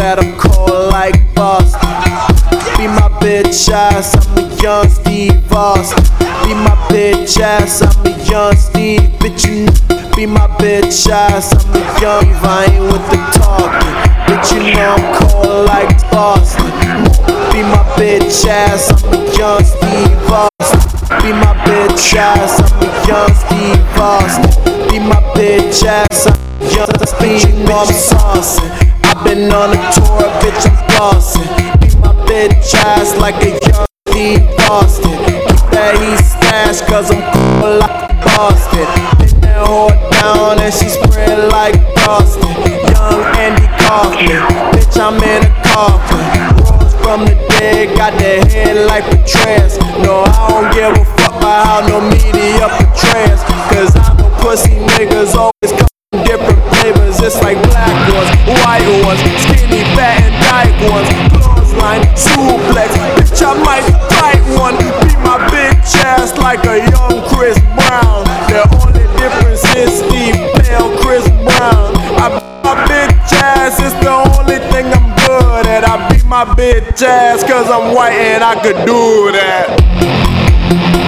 that I'm cold like Boston. Be my bitch ass, I'm a young Steve Austin. Be my bitch ass, I'm a young Steve. Bitch, you know. Be my bitch ass, I'm a young Steve. I ain't with the talking. Bitch, you know I'm cold like Boston. Be my bitch ass, I'm a young Steve Austin. Be my bitch ass, I'm a young Steve Austin. Be my bitch ass, I'm a young Steve. You know I'm saucing. I've been on a tour, bitch, I'm bossing. Be my bitch ass like a young Steve Austin. Keep that heat stash, cause I'm cool like Boston. Pin that whore down and she spread like Boston. Young Andy Kaufman, bitch, I'm in a coffin. Rose from the dead, got the head like Petraeus. No, I don't give a fuck about how no media portrays. Cause I know pussy niggas always come in different flavors. It's like black ones, white ones, skinny, fat, and dyke ones. Clothesline, suplex, bitch, I might fight one. Be my bitch ass like a young Chris Brown. The only difference is Steve Bell, Chris Brown. I be my bitch ass, it's the only thing I'm good at. I be my bitch ass cause I'm white and I could do that.